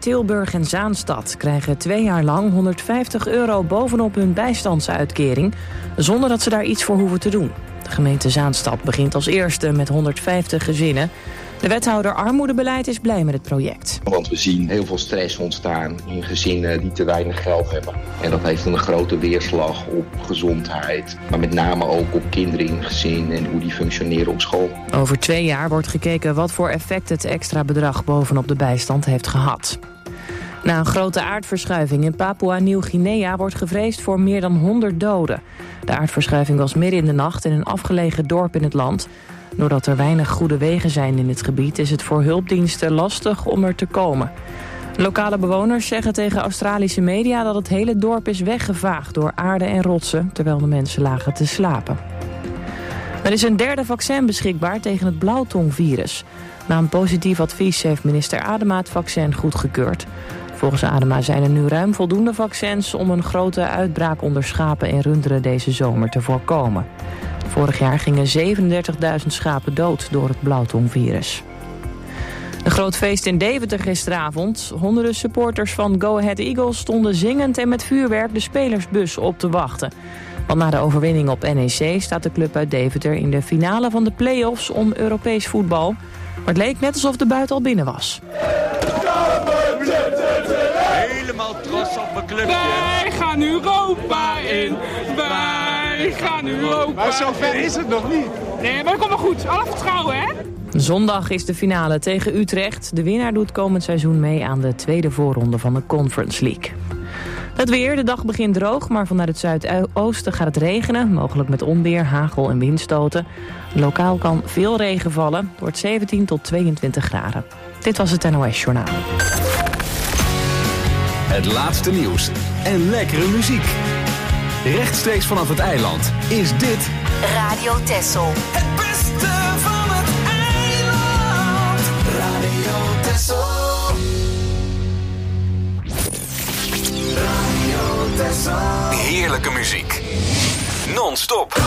Tilburg en Zaanstad krijgen 2 jaar lang €150 bovenop hun bijstandsuitkering, zonder dat ze daar iets voor hoeven te doen. De gemeente Zaanstad begint als eerste met 150 gezinnen. De wethouder armoedebeleid is blij met het project. Want we zien heel veel stress ontstaan in gezinnen die te weinig geld hebben. En dat heeft een grote weerslag op gezondheid, maar met name ook op kinderen in gezin en hoe die functioneren op school. Over 2 jaar wordt gekeken wat voor effect het extra bedrag bovenop de bijstand heeft gehad. Na een grote aardverschuiving in Papua-Nieuw-Guinea wordt gevreesd voor meer dan 100 doden. De aardverschuiving was midden in de nacht in een afgelegen dorp in het land. Doordat er weinig goede wegen zijn in het gebied is het voor hulpdiensten lastig om er te komen. Lokale bewoners zeggen tegen Australische media dat het hele dorp is weggevaagd door aarde en rotsen, terwijl de mensen lagen te slapen. Er is een derde vaccin beschikbaar tegen het blauwtongvirus. Na een positief advies heeft minister Adema het vaccin goedgekeurd. Volgens Adema zijn er nu ruim voldoende vaccins om een grote uitbraak onder schapen en runderen deze zomer te voorkomen. Vorig jaar gingen 37.000 schapen dood door het blauwtongvirus. Een groot feest in Deventer gisteravond. Honderden supporters van Go Ahead Eagles stonden zingend en met vuurwerk de spelersbus op te wachten. Want na de overwinning op NEC staat de club uit Deventer in de finale van de play-offs om Europees voetbal. Maar het leek net alsof de buit al binnen was. Helemaal trots op mijn clubje. Wij gaan Europa in. Wij gaan Europa in. Maar zover is het nog niet. Nee, maar dat komt wel goed. Alle vertrouwen, hè? Zondag is de finale tegen Utrecht. De winnaar doet komend seizoen mee aan de tweede voorronde van de Conference League. Het weer, de dag begint droog, maar vanuit het zuidoosten gaat het regenen. Mogelijk met onweer, hagel en windstoten. Lokaal kan veel regen vallen. Het wordt 17 tot 22 graden. Dit was het NOS Journaal. Het laatste nieuws en lekkere muziek. Rechtstreeks vanaf het eiland is dit Radio Texel. Het beste van het eiland. Radio Texel. Radio Texel. heerlijke muziek. Non-stop.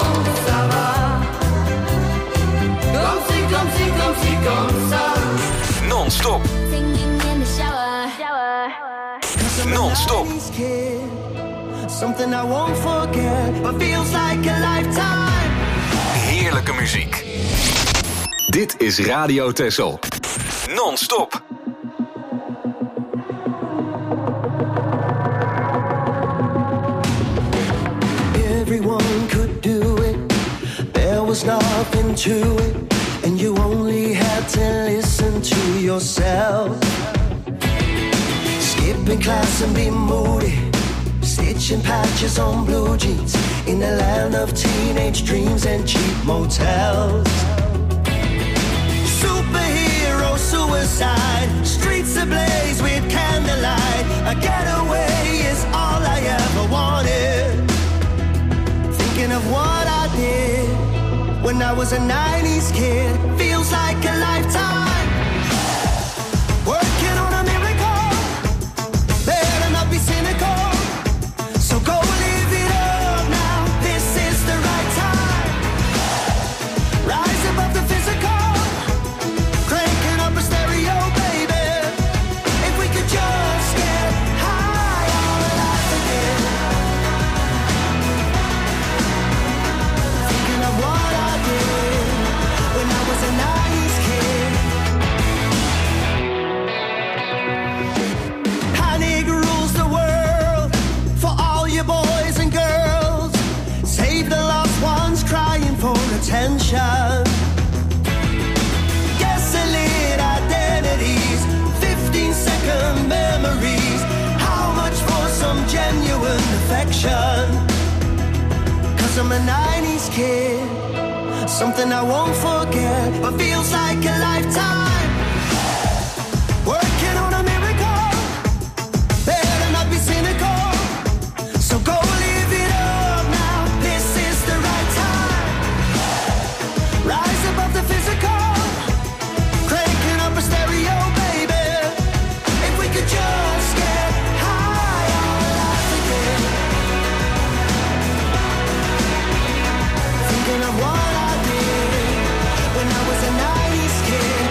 Non-stop. Non-stop. Something I won't forget, but feels like a lifetime. Heerlijke muziek. Dit is Radio Texel. Non-stop. Everyone could do it. There was nothing to it, and you only had to listen to yourself. Skipping class and be moody. Stitching patches on blue jeans in the land of teenage dreams and cheap motels. Superhero suicide, streets ablaze with candlelight. A getaway is all I ever wanted. Thinking of what I did when I was a 90s kid feels like a lifetime. Working on a miracle, better not be cynical. So go live it up now, this is the right time. Rise above the physical, cranking up a stereo, baby. If we could just get high on life again. Thinking of what I did when I was a 90s kid. Honey rules the world for all you boys and girls. Save the lost ones crying for attention. Gasoline identities, 15-second memories. How much for some genuine affection? 'Cause I'm a 90s kid. Something I won't forget, but feels like a lifetime. Working on a miracle, better not be cynical. So go live it up now, this is the right time. Rise above the physical, cranking up a stereo, baby. If we could just get high on life again. Thinking of what I did when I was a 90s kid.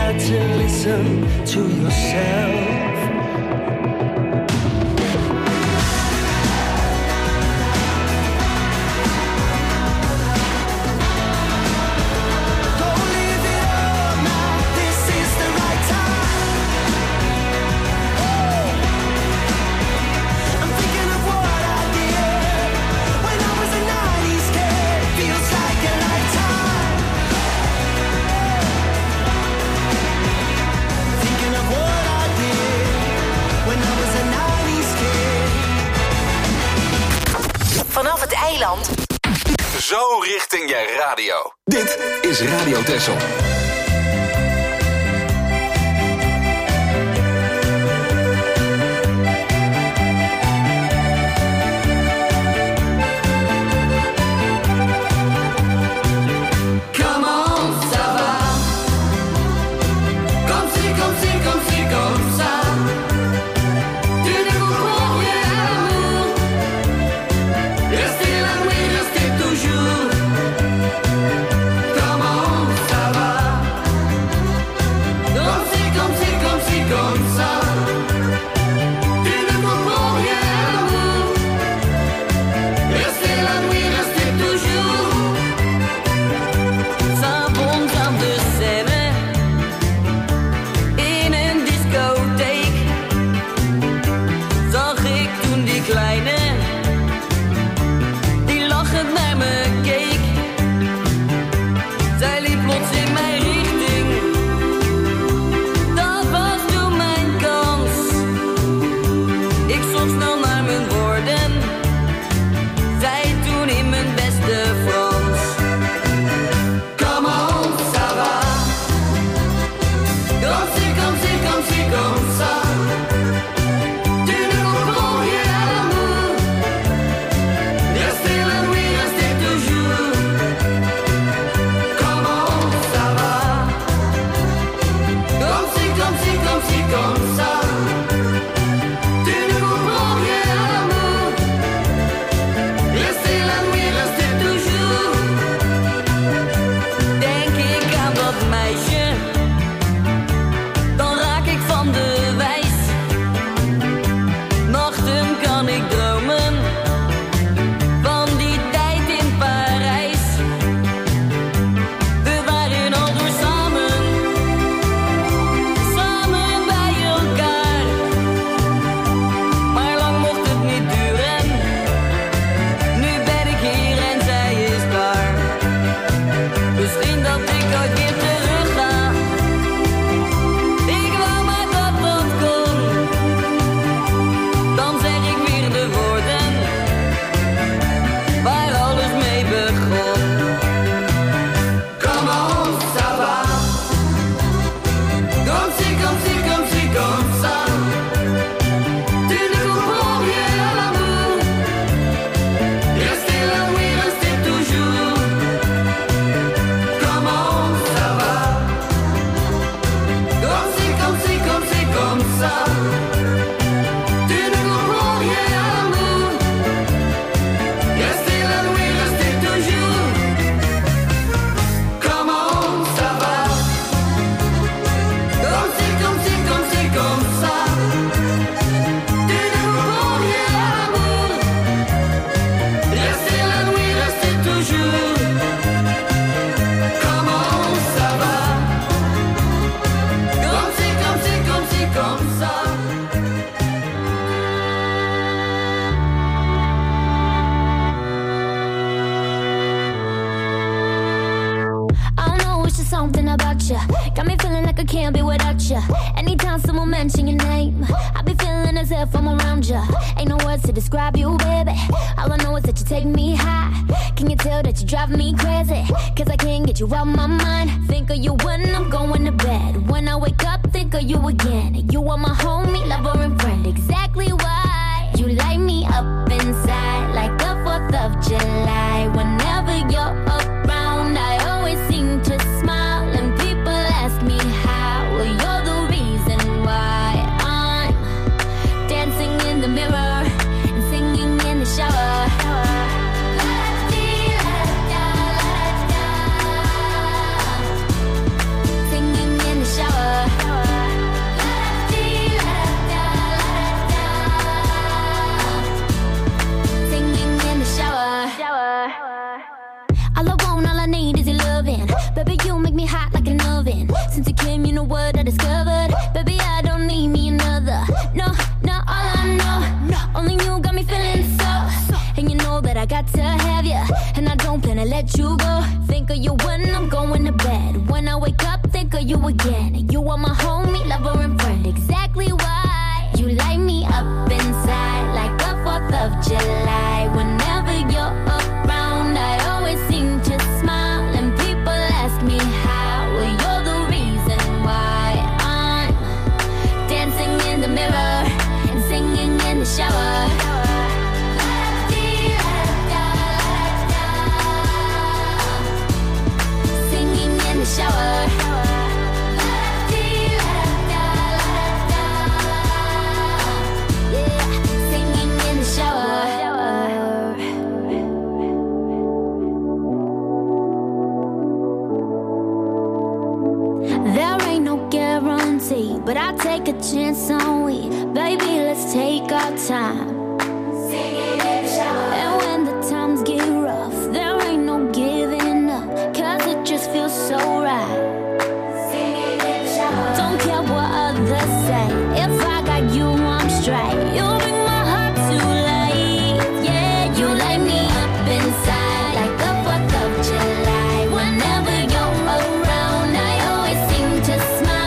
got to listen to yourself. Vanaf het eiland. Zo richting je radio. Dit is Radio Texel. Something about you got me feeling like I can't be without you. Anytime someone mention your name, I be feeling as if I'm around you. Ain't no words to describe you, baby. All I know is that you take me high. Can you tell that you drive me crazy? Cause I can't get you out my mind. Think of you when I'm going to bed. When I wake up, think of you again. You are my homie, lover and friend. Exactly why you light me up inside like the 4th of July. Whenever you're around, I always seem to smile. And people ask me how. Well, you're the reason why I'm dancing in the mirror and singing in the shower. Singing in the shower. know what I discovered? Baby, I don't need me another. No, all I know. Only you got me feeling so. And you know that I got to have you. And I don't plan to let you go. Think of you when I'm going to bed. When I wake up, think of you again. You are my homie, lover, and friend. Exactly why you light me up inside like the 4th of July. Whenever you're around, I always seem to smile. And people ask me how. Well, you're the reason why I'm dancing in the mirror and singing in the shower. Singing in the shower. But I'll take a chance on we. Baby, let's take our time. Singing in the shower. And when the times get rough, there ain't no giving up. Cause it just feels so right. Singing in the shower. Don't care what others say. If I got you, I'm straight. You bring my heart to life. Yeah, you light me up inside like the 4th of July. Whenever you're around, I always seem to smile.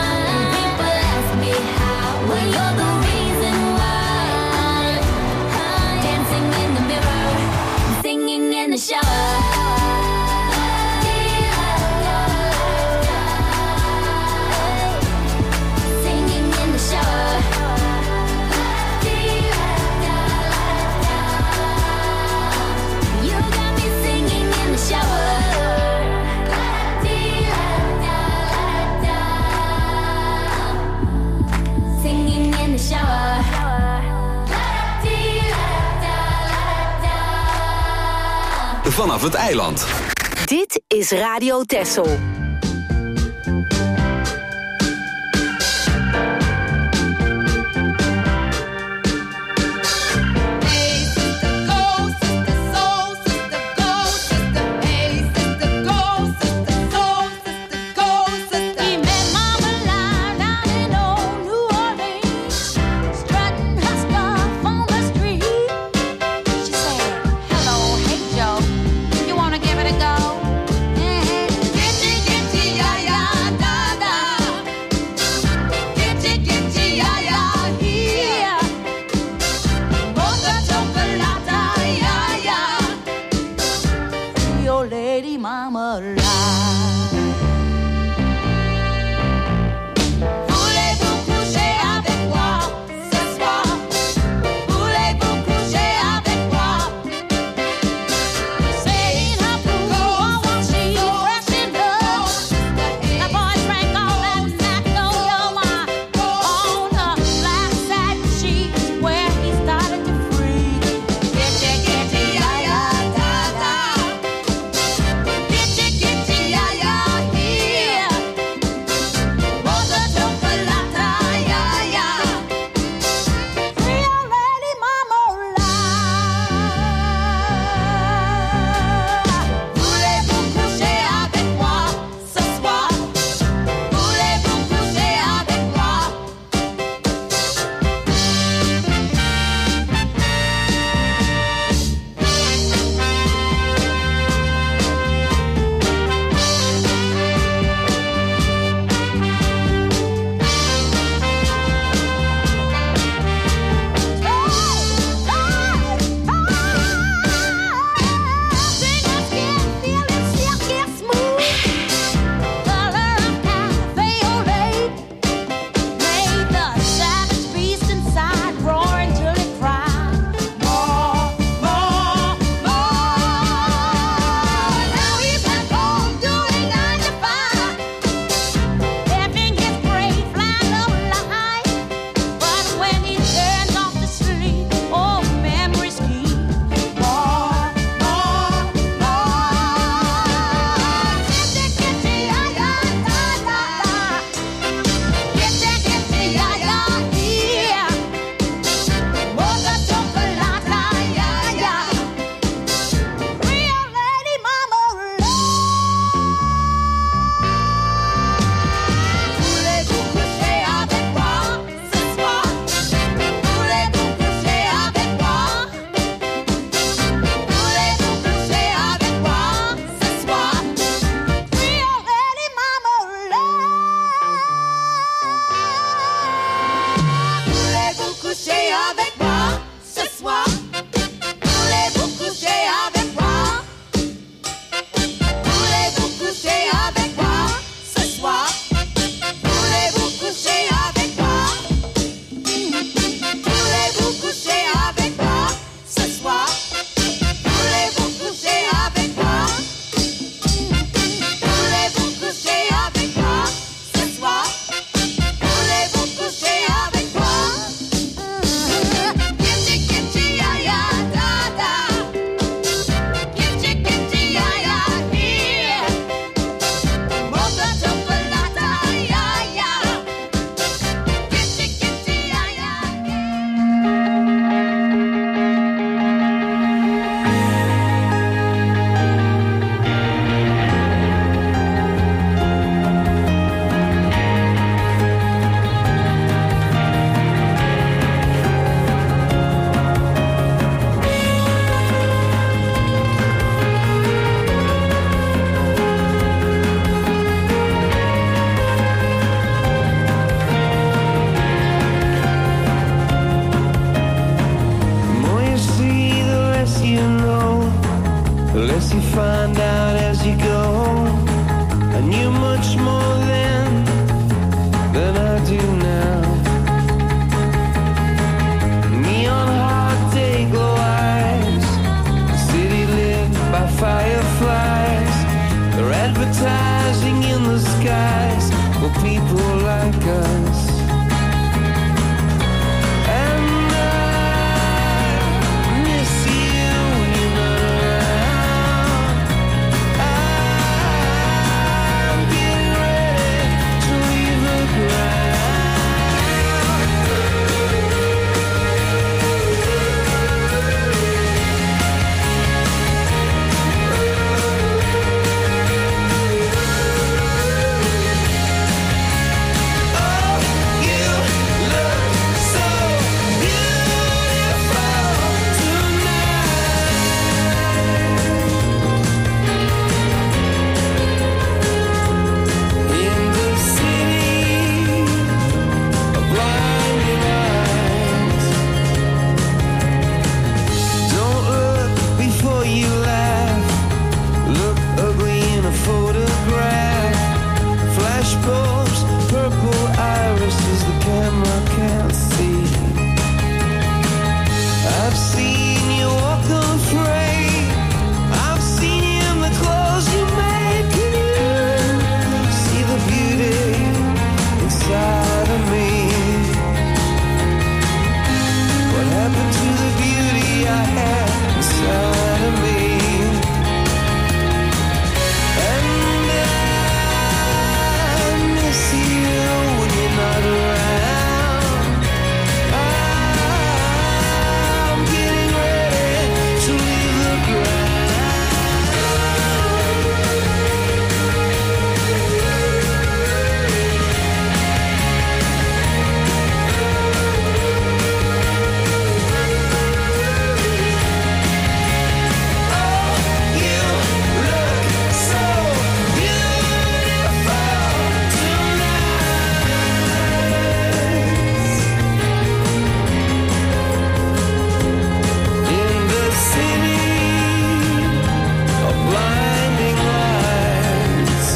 Well, you're the reason why I'm dancing in the mirror, singing in the shower. Singing in the shower. You got me singing in the shower. Singing in the shower. Vanaf het eiland. Dit is Radio Texel. Give it a go. Get soir, voulez-vous coucher avec moi? Voulez-vous coucher avec moi ce soir? Voulez-vous coucher avec moi? Voulez-vous coucher avec moi ce soir? Voulez-vous coucher avec moi? Voulez-vous coucher avec moi ce soir? Voulez-vous coucher avec moi? Kitty kitty ya ya da da. Kitty kitty ya ya here. Mocha chocolate ya ya. Kitty kitty ya ya. The more you see, the less you know. The less you find out as you go. I knew much more then than I do now. Neon hot day glow eyes. The city lit by fireflies. They're advertising in the skies for people like us. And I miss you when you're not around. I'm getting ready to leave the ground. Oh, you look so beautiful tonight. In the city of blinding lights. Don't look before you laugh. Look ugly in a photograph. Flash bulbs, purple irises the camera can't see. I've seen you walk unafraid. I've seen you in the clothes you make. Can you see the beauty inside of me? What happened to the beauty I had inside of me? And I miss you when you're not around. I'm getting ready to leave the Oh, you look so beautiful tonight. In the city of blinding lights.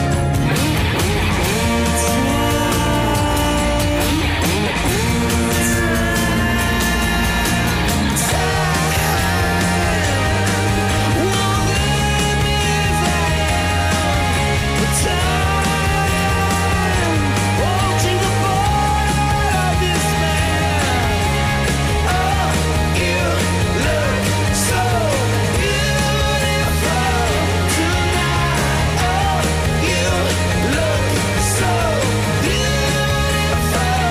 Won't leave me as I am. The time won't take the part of this man. Oh, you look so beautiful tonight. Oh, you look so beautiful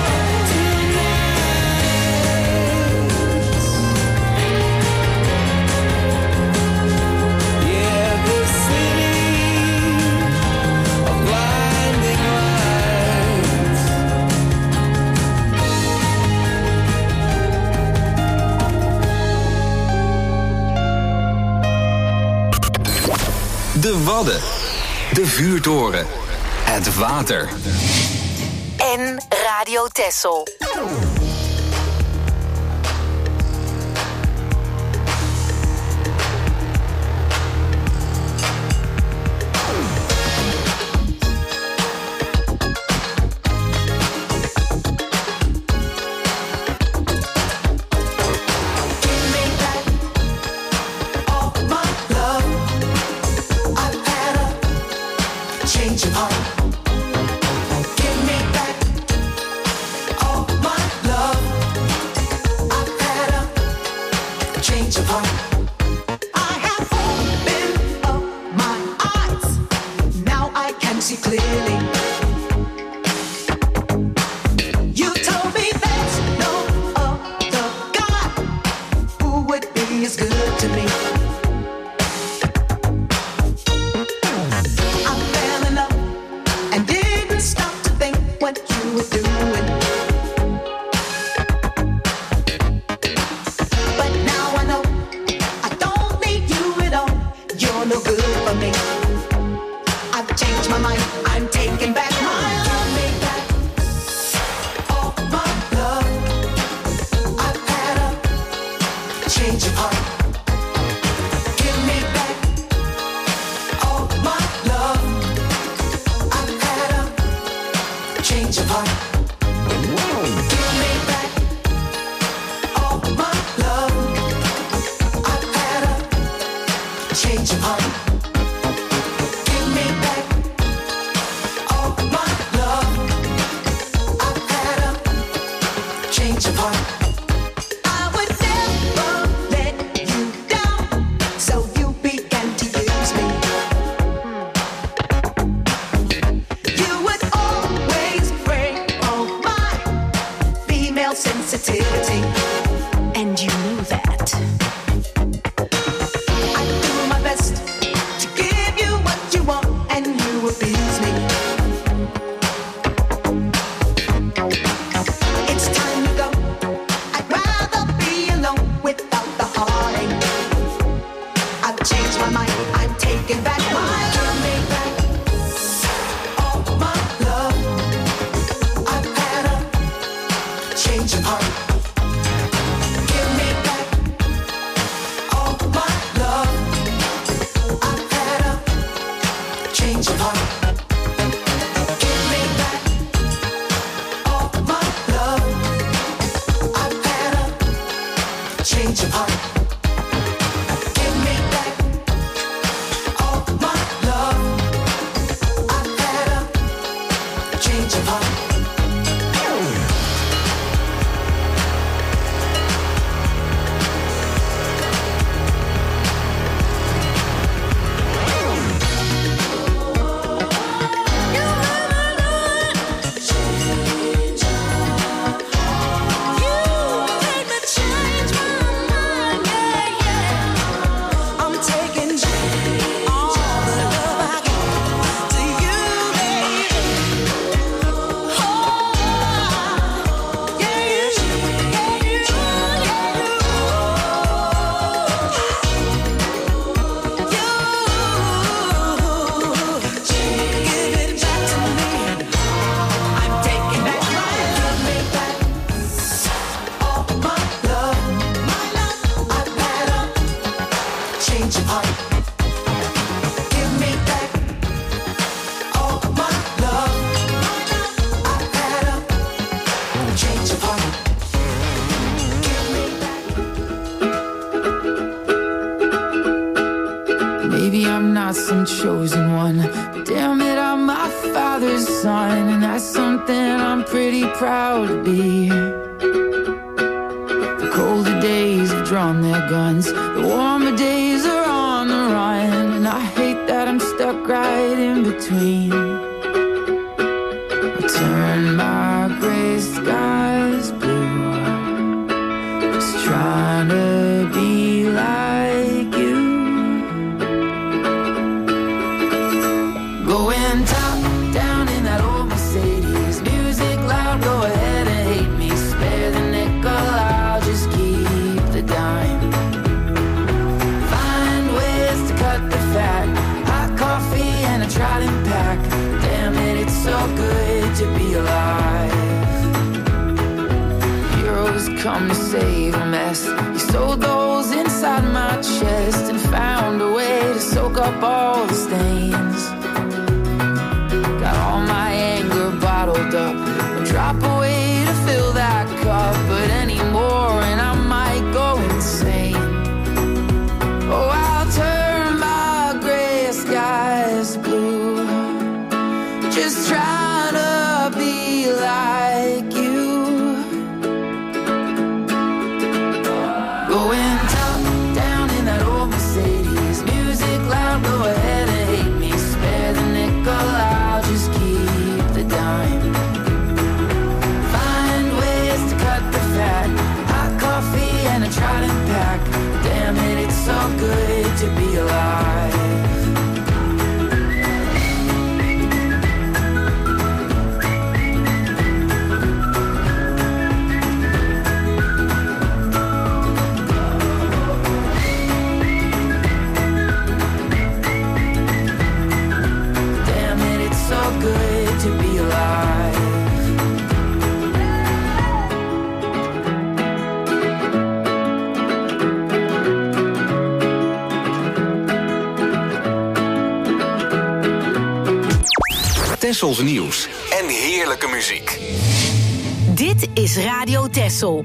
tonight. Yeah, the city of blinding lights. De Wadden. De vuurtoren. Het water. En Radio Texel. doing. But now I know I don't need you at all. You're no good for me. I've changed my mind. I'm taking back my love. Take back all my love. I've had a change of heart. Give me back all my love. I've had a change of heart. Give me back all my love. I've had a change of heart. Give me back all my love. I've had a change of heart. I would never let you down, so you began to use me. You would always break all my female sensitivity, and you knew that. I do my best to give you what you want, and you abuse me. It's time to go. I'd rather be alone without the heartache. I've changed my mind. I'm taking back my love. Give me back all my love. I've had a change of heart. Give me back all my love. I've had a change of heart. Give me back all my love. I've had a change of heart. Give me back all my love. I've had a change of heart. I'm taking all the love I got to you, baby. Oh, yeah, you, yeah, you, give it back to me. I'm taking back my love. Give me back all my love. My love. I've had a change of heart. Give me back all my love. My love. I've had a change of heart. Give me back. Maybe I'm not some chosen one, but damn it, I'm my father's son, and that's something I'm pretty proud to be. The colder days have drawn their guns, the warmer days are on the run, and I hate that I'm stuck right in between. I turn my gray skies blue, just trying to be like you. Going top down in that old Mercedes, music loud, go ahead and hate me. Spare the nickel, I'll just keep the dime. Find ways to cut the fat, hot coffee and a Trident pack. Damn it, it's so good to be alive. Heroes come to save a mess. You sold those inside my chest and found a way to soak up all the stains. Got all my anger bottled up, I'll drop away to fill that cup, but anymore and I might go insane. Oh, I'll turn my gray skies blue, just trying to be like you. Going top down in that old Mercedes, music loud, go ahead and hate me. Tessels nieuws en heerlijke muziek. Dit is Radio Tessel.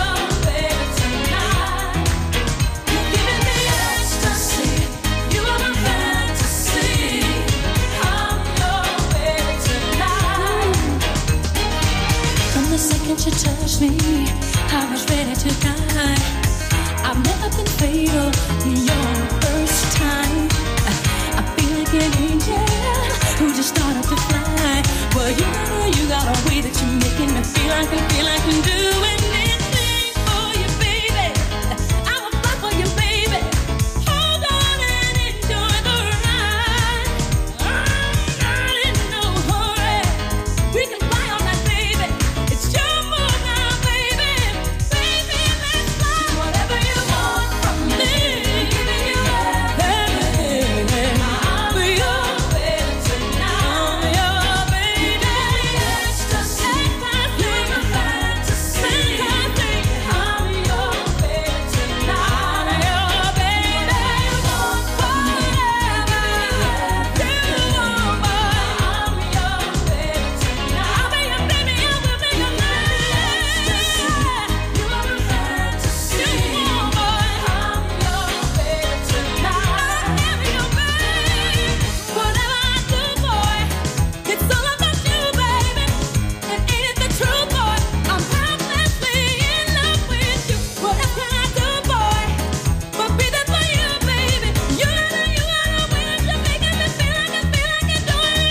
You are my touch me, I was ready to die. I've never been fatal, you're the first time. I feel like an angel who just started to fly. Well, you got a way that you're making me feel like I can do anything for you, baby. I'm a fly for you, baby. Hold on and enjoy the ride. I'm not in no hurry. We can fly all night, baby. It's your mood now, baby. Baby, let's fly. Whatever you want from me. I'll be your baby tonight. Your baby. Ecstasy. You're my fantasy. I'm your baby tonight. Your baby. Whatever you want, boy. I'm your baby tonight. I'll be your baby. I will be your man. You're my fantasy. Boy, I'm your baby tonight. I'm your baby. Whatever I do, boy, it's all about you, baby. And ain't it the truth, boy? I'm helplessly in love with you. What else can I do, boy, but be there for you, baby? You gotta win. You're making me feel like I do it.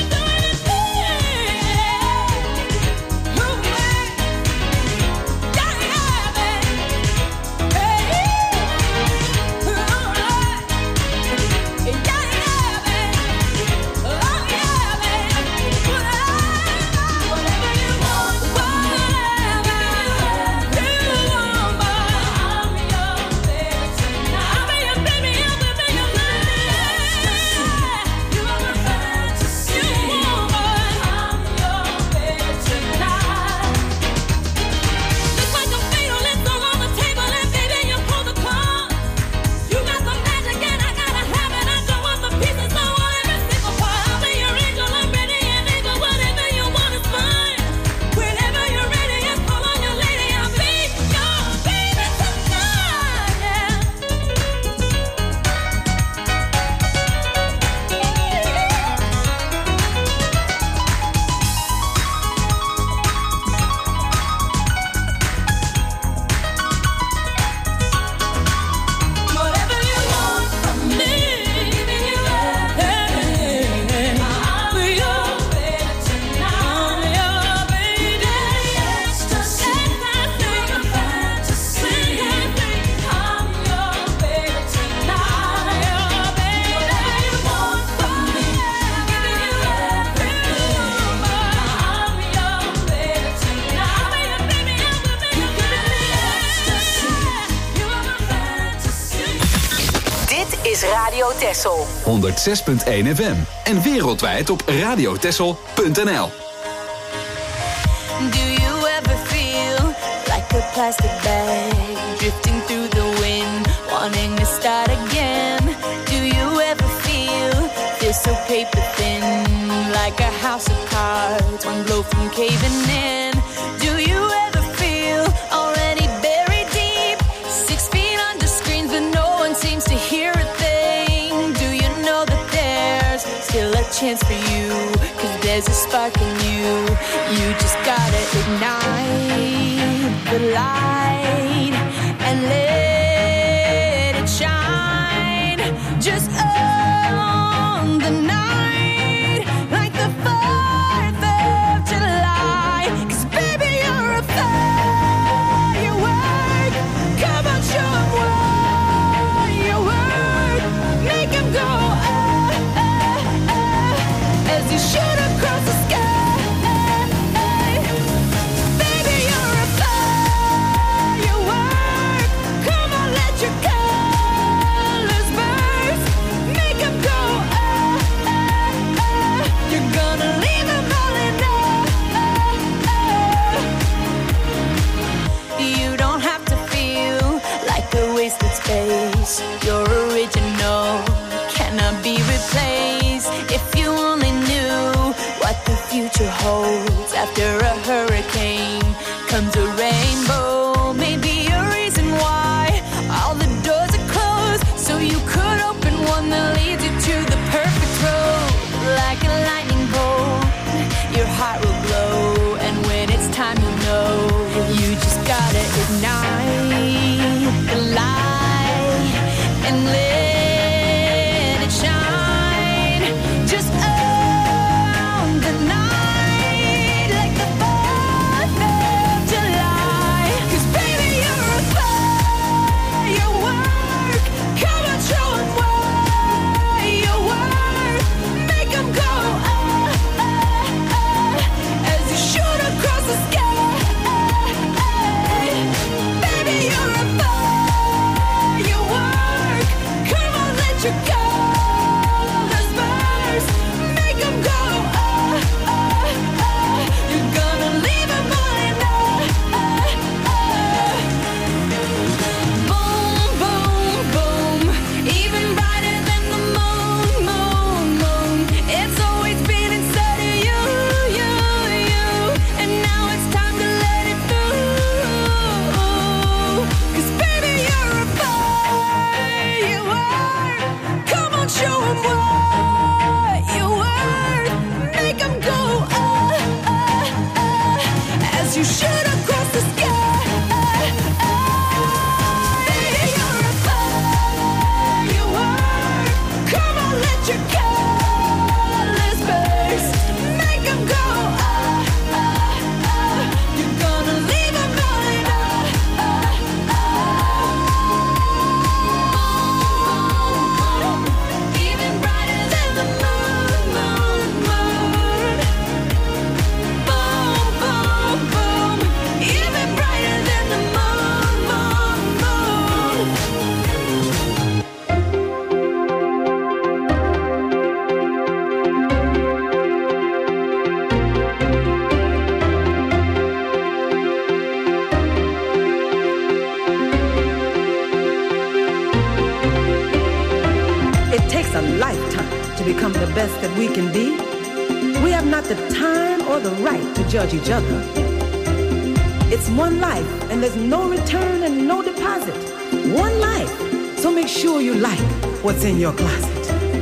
Is Radio Texel 106.1 FM en wereldwijd op radiotexel.nl. Do you ever feel like a plastic bag drifting through the wind, wanting to start again? Do you ever feel so paper thin, like a house of cards, one blow from caving in? Do you ever feel already buried deep, 6 feet under screens, but no one seems to hear a thing? Do you know that there's still a chance for you, 'cause there's a spark in you? You just gotta ignite the light and let it shine. Just on the night, like the 4th of July. 'Cause baby, you're a firework. Come on, show 'em what you work. Make 'em go as you shoot across the sky. Baby, you're a firework. Come on, let your colors burst. Make 'em go You're gonna leave 'em all in You don't have to feel like a wasted space. You're original, cannot be replaced. If you only knew what the future holds. After a hurricane comes a rainbow. Maybe a reason why all the doors are closed, so you could open one that leads you to the perfect road. Like a lightning bolt, your heart will glow, and when it's time, you know you just become the best that we can be, we have not the time or the right to judge each other. It's one life, and there's no return and no deposit. One life, so make sure you like what's in your closet.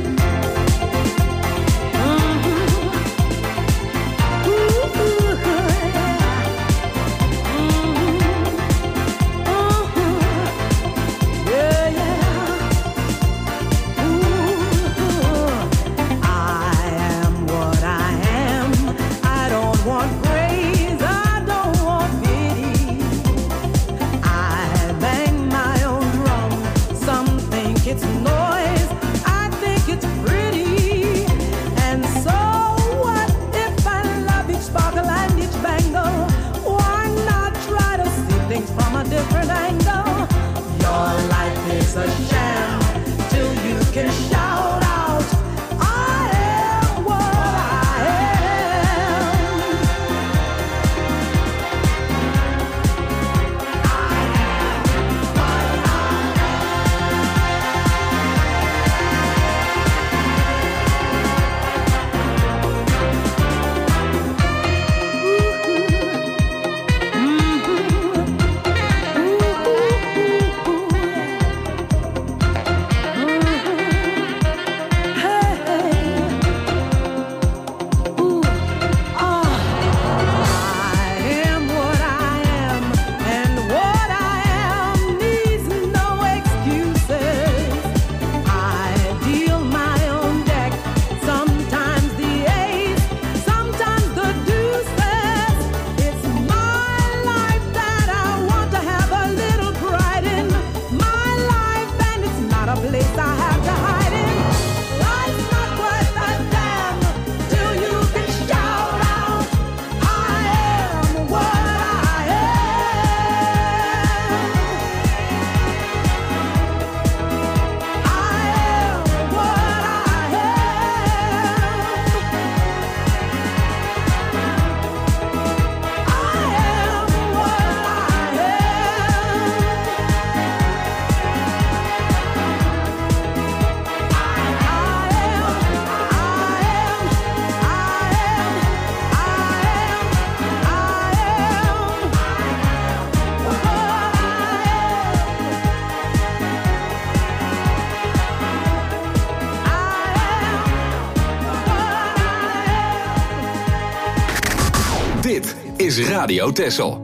Dit is Radio Texel.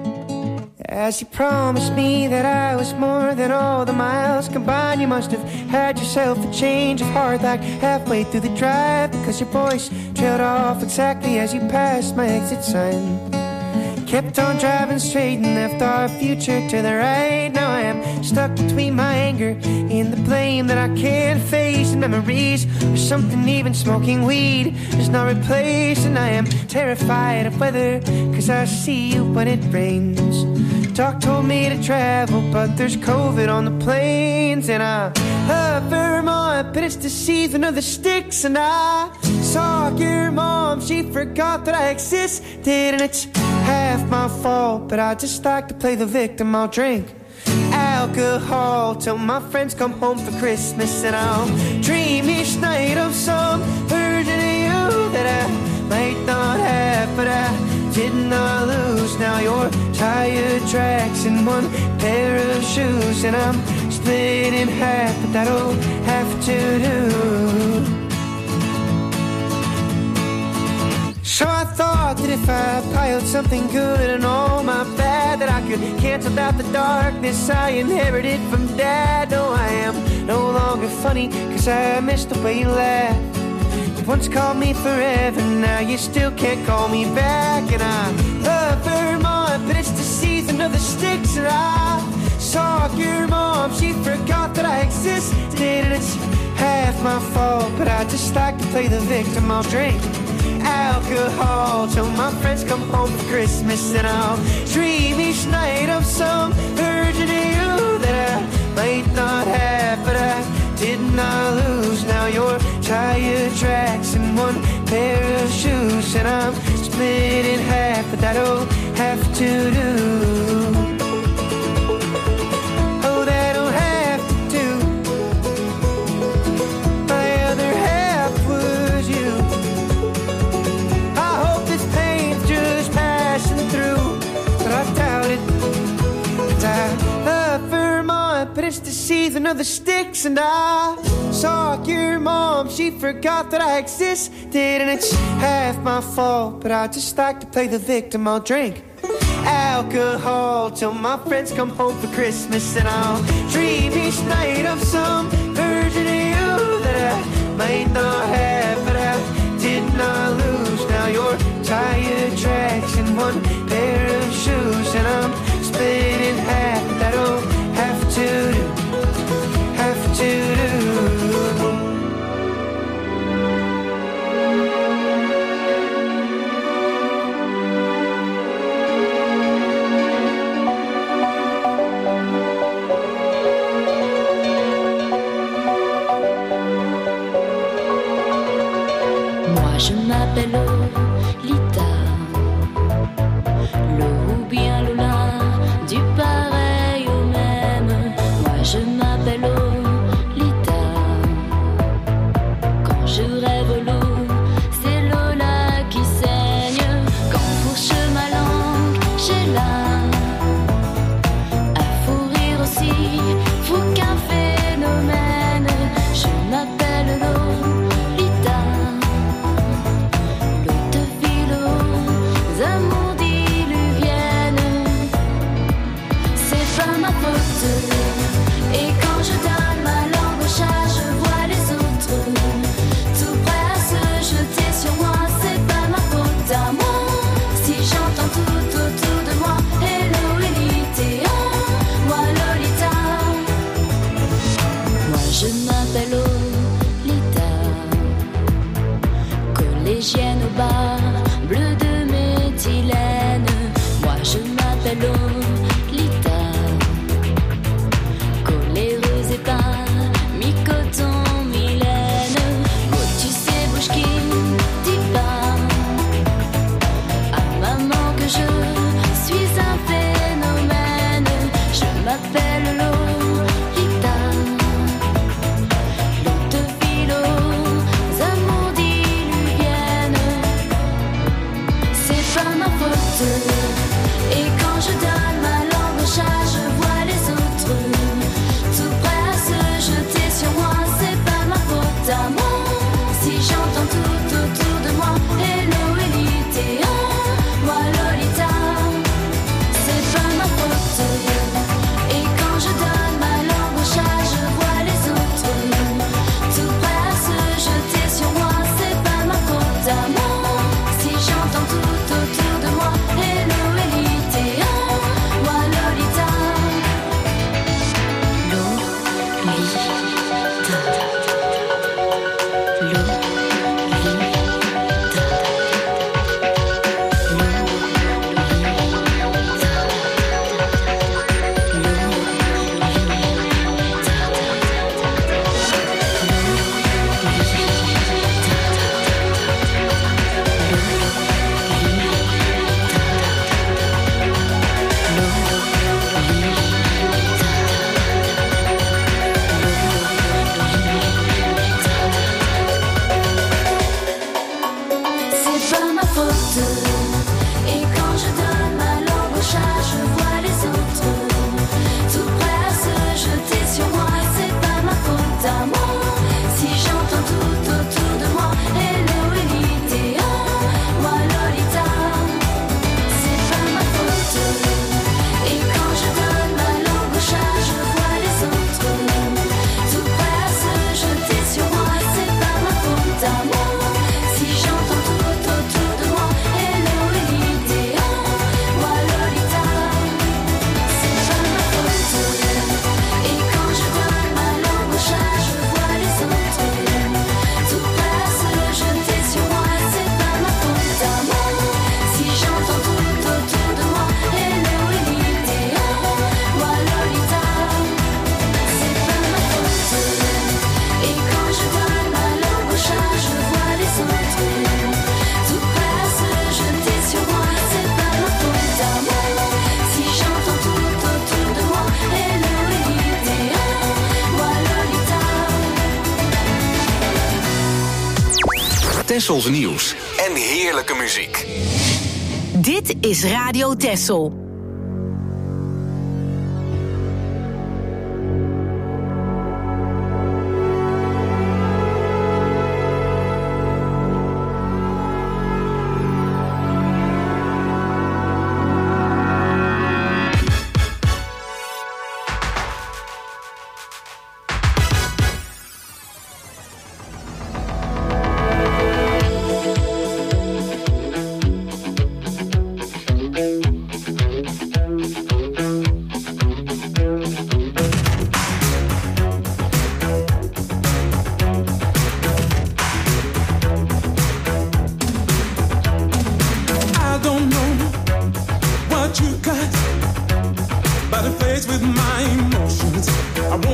As you promised me that I was more than all the miles combined, you must have had yourself a change of heart like halfway through the drive, because your voice trailed off exactly as you passed my exit sign. Kept on driving straight and left our future to the right. Now I am stuck between my anger and the blame that I can't face, and memories or something even smoking weed is not replaced. And I am terrified of weather, cause I see you when it rains. Doc told me to travel, but there's COVID on the planes. And I love Vermont, but it's the season of the sticks. And I saw your mom, she forgot that I existed. And it's half my fault, but I just like to play the victim. I'll drink alcohol till my friends come home for Christmas, and I'll dream each night of some version of you that I might not have, but I did not lose. Now your tire tracks in one pair of shoes, and I'm split in half, but that'll have to do. So I thought that if I piled something good and all my bad, that I could cancel out the darkness I inherited from Dad. No, I am no longer funny, cause I missed the way you laughed. You once called me forever, now you still can't call me back. And I love Vermont, but it's the season of the sticks. And I saw your mom, she forgot that I existed. And it's half my fault, but I just like to play the victim. I'll drink alcohol till my friends come home for Christmas, and I'll dream each night of some version of you that I might not have, but I did not lose. Now your tire tracks in one pair of shoes, and I'm split in half, but that'll have to do. Oh, that'll have to do. My other half would of the sticks. And I saw your mom, she forgot that I existed. And it's half my fault, but I just like to play the victim. I'll drink alcohol till my friends come home for Christmas. And I'll dream each night of some version of you that I might not have, but I did not lose. Now you're tire tracks and one pair of shoes, and I'm split in half. I don't have to do, have to do. Je m'appelle Lolita, Lo ou bien Lola, du pareil au même. Moi je m'appelle Lolita. Quand je rêve l'eau, c'est Lola qui saigne. Quand fourche ma langue, j'ai là à fourrir aussi, fou qu'un phénomène. Je m'appelle Lolita. Amours diluviennes, c'est pas ma faute. Et quand je donne ma langue au chat, je vois les autres tout prêts à se jeter sur moi. C'est pas ma faute à moi si j'entends tout autour de moi hello Elite, moi Lolita. Moi je m'appelle Lolita, collégienne au bar, bleu de méthylène. Moi je m'appelle Lolita, coléreuse et pas mi-coton, Mylène. Oh tu sais bouge qui dit pas à maman que je suis un phénomène. Je m'appelle Lolita, l'eau de philo, amours diluviennes. C'est pas ma faute. Et quand je donne ma langue au chat, je vois les autres tout prêts à se jeter sur moi. C'est pas ma faute à moi si j'entends tout autour de moi hello Elite, moi Lolita. C'est pas ma faute. Et quand je donne ma langue au chat, je vois les autres tout prêts à se jeter sur moi. C'est pas ma faute à moi si j'entends tout autour de moi hello Elite, moi Lolita. C'est pas ma faute. Et quand je donne ma langue au chat, je vois les autres tout prêts à se jeter sur moi. C'est pas ma faute à moi si j'entends tout autour de moi hello Elite, moi Lolita. C'est pas ma faute. Et quand je donne ma langue au chat, je vois les autres tout prêts à se jeter sur moi. C'est pas ma faute à moi si j'entends tout autour de moi hello Elite, moi Lolita. C'est pas ma faute. Et quand je donne ma langue au chat, je vois les autres tout prêts à se jeter sur moi. C'est pas ma faute à moi si j'entends tout autour de moi hello Elite, moi Lolita. C'est pas ma faute. Et quand je donne ma langue au chat, je vois les autres tout prêts à se jeter sur moi. C'est pas ma faute à moi si j'entends tout autour de moi hello Elite, moi Lolita. Tessels nieuws en heerlijke muziek. Dit is Radio Tessel.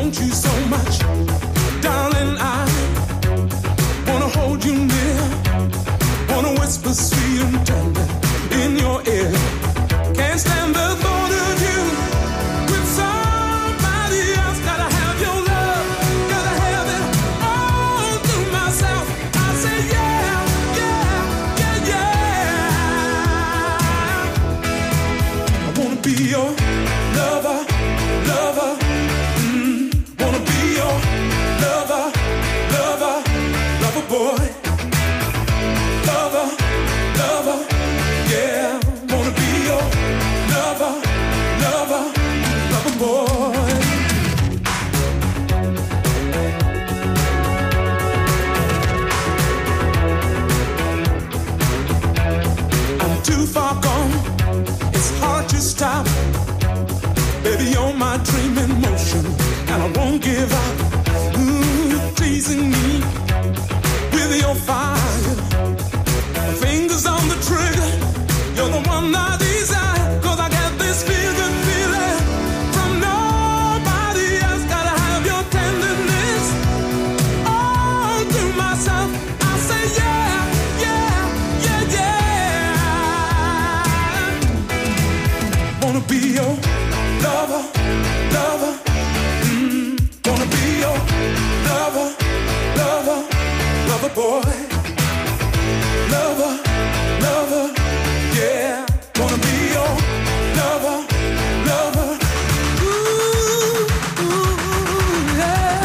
want you so much, darling. I wanna hold you near, wanna whisper sweet and tender in your ear. Can't stand the thought of you with somebody else. Gotta have your love, gotta have it all to myself. I say yeah, yeah, yeah, yeah. I wanna be your lover, lover. Wanna be your lover, lover, lover boy. Lover, lover, yeah. Wanna be your lover, lover, lover boy. I'm too far gone, it's hard to stop. Baby, you're my dream in motion, and I won't give up. Teasing me with your fire, fingers on the trigger. You're the one I desire, 'cause I got this feeling from nobody else. Gotta have your tenderness all to myself. I say yeah, yeah, yeah, yeah. Wanna be your lover, lover. Wanna be your lover, lover, lover boy. Lover, lover, yeah. Wanna be your lover, lover. Ooh, ooh, yeah.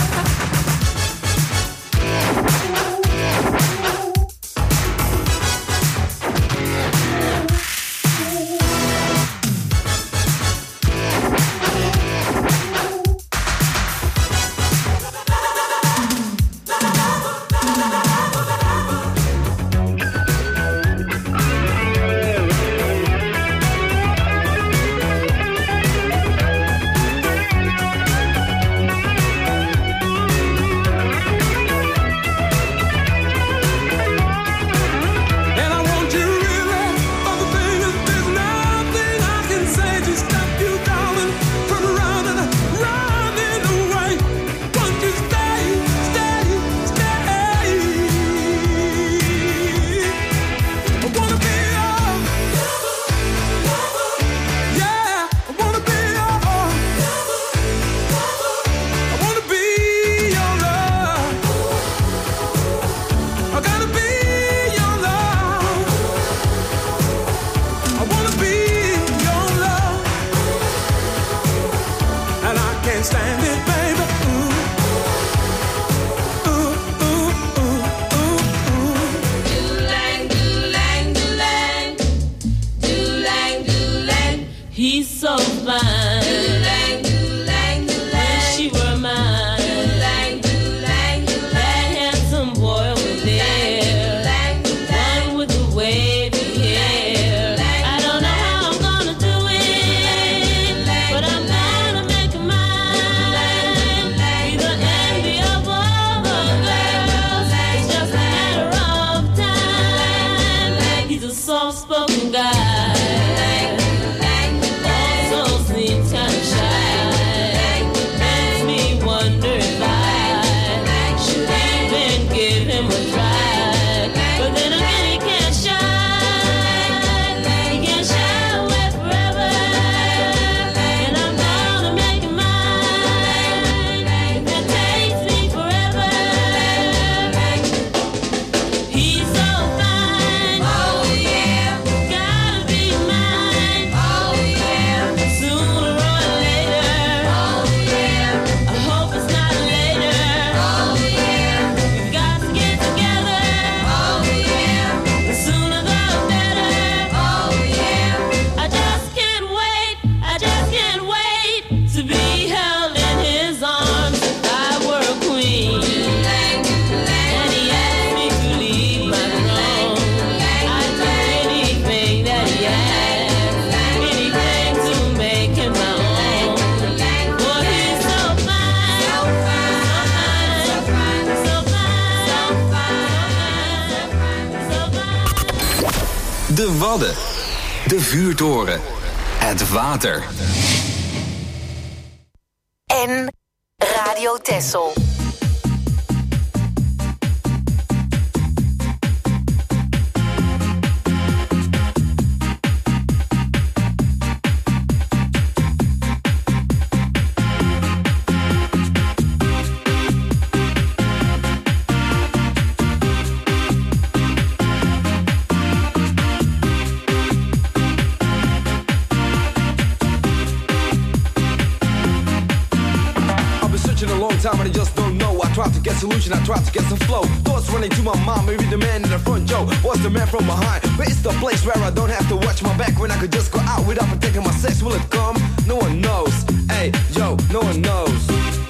De Wadden. De vuurtoren. Het water. En Radio Texel. Time and I just don't know. I tried to get solution, I tried to get some flow. Thoughts running to my mind, maybe the man in the front, Joe was the man from behind. But it's the place where I don't have to watch my back, when I could just go out without protecting my sex. Will it come? No one knows. Hey, yo, no one knows.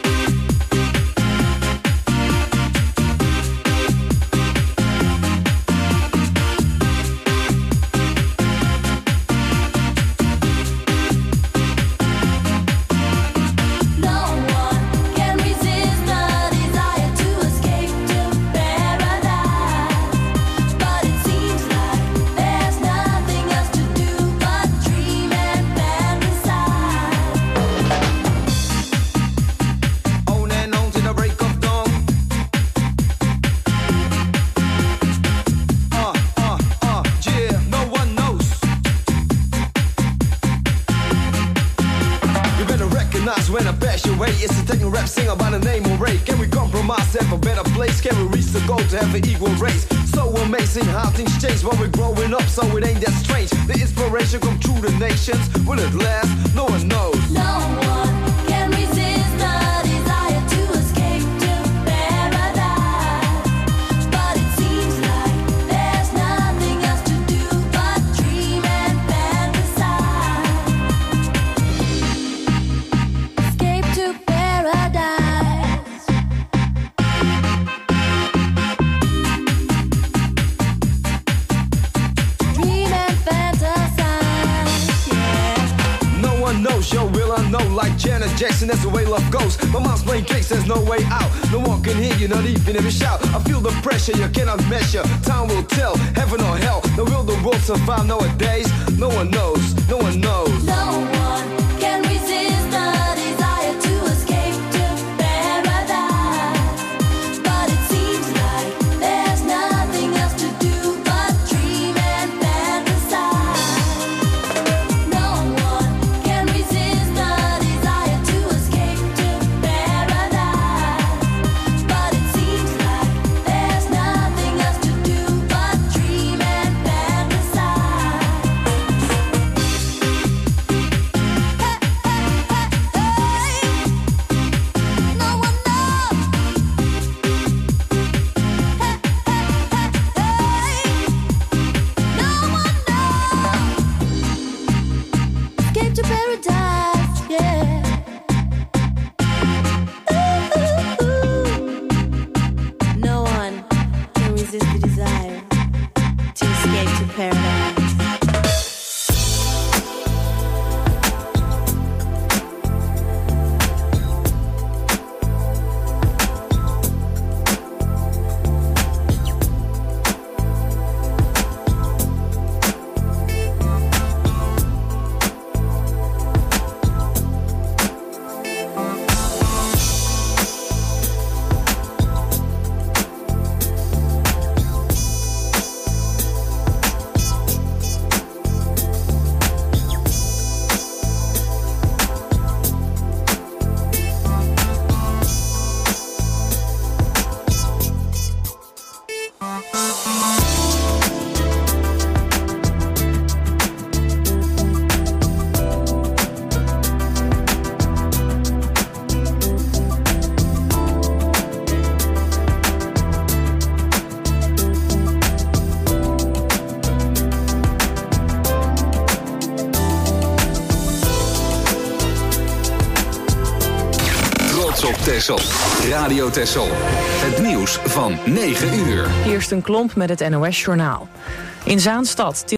When I pass your way, it's a techno rap singer by the name of Ray. Can we compromise, have a better place? Can we reach the goal to have an equal race? So amazing how things change when we're growing up, so it ain't that strange. The inspiration come through the nations. Will it last? No one knows. No one can resist the desire to escape to paradise. But it seems like there's nothing else to do but dream and fantasize. Escape to paradise. Dream and fantasize. Yeah. No one knows, yo, will I know? Like Janet Jackson, that's the way love goes. My mom's playing tricks, there's no way out. No one can hear you, not even if you shout. I feel the pressure, you cannot measure. Time will tell, heaven or hell. Now will the world survive nowadays? No one knows, no one knows. No one can resist the desire to escape to paradise. But it seems like there's nothing else to do but dream and fantasize. No one can resist the desire to escape to paradise. But it seems like there's nothing else to do but dream and fantasize. Escape to paradise, yeah. No one can resist the desire to escape to paradise. Op Texel. Radio Texel. Het nieuws van 9 uur. Eerst een Klomp met het NOS-journaal. In Zaanstad